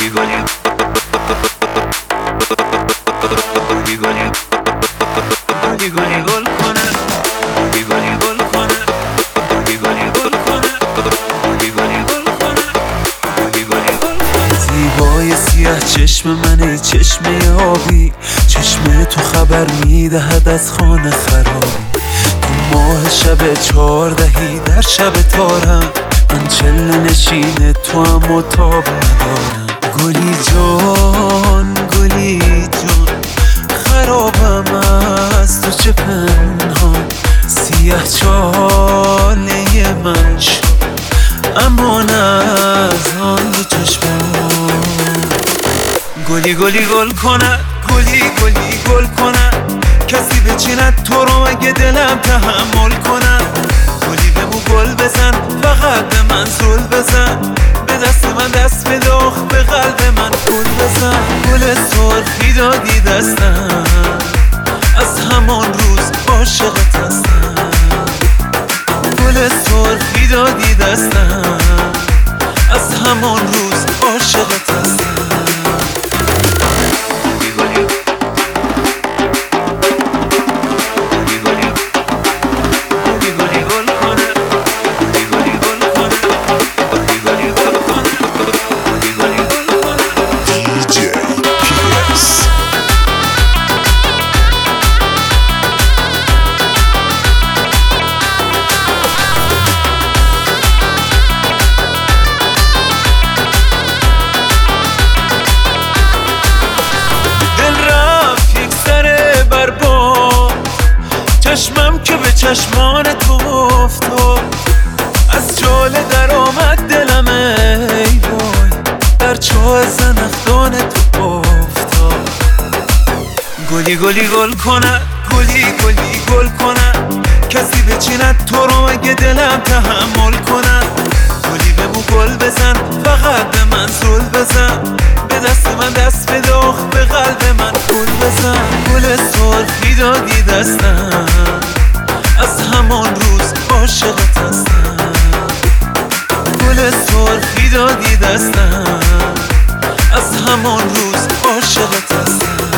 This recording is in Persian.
زیبای سیاه چشم منه، چشم آبی، چشم تو خبر میدهد از خانه خرابی. تو ماه شب 14 در شب تارم، من چله نشین تو هم و تاب ندارم. گلی جان گلی جان خرابم از تو چه پنهان، سیاه چاله من شد امان از آن دو چشمان. گلی گلی گل کند، گلی گلی گل کند، کسی بچیند تو رو اگه دلم تحمل کند. گلی بگو گل بزن، فقط به من زل بزن، به دست من دست بده، به قلب من گل بزن. گل سرخی دادی دستم، از همان روز عاشقت هستم. گل سرخی دادی دستم، از همان روز عاشقت هستم. چشمم که به چشمان تو افتاد، از جاله در آمد دلم ای وای، در چاه زنخدان تو افتاد. گلی گلی گل کند، گلی گلی گل کند، کسی بچیند تو رو اگه دلم تحمل کند. گلی بگو گل بزن، فقط به من زل بزن، به دست من دست بده، به قلب من گل بزن. گل سرخی دادی دستم، از همان روز عاشقت هستم. گل سرخی دادی دستم، از همان روز عاشقت هستم.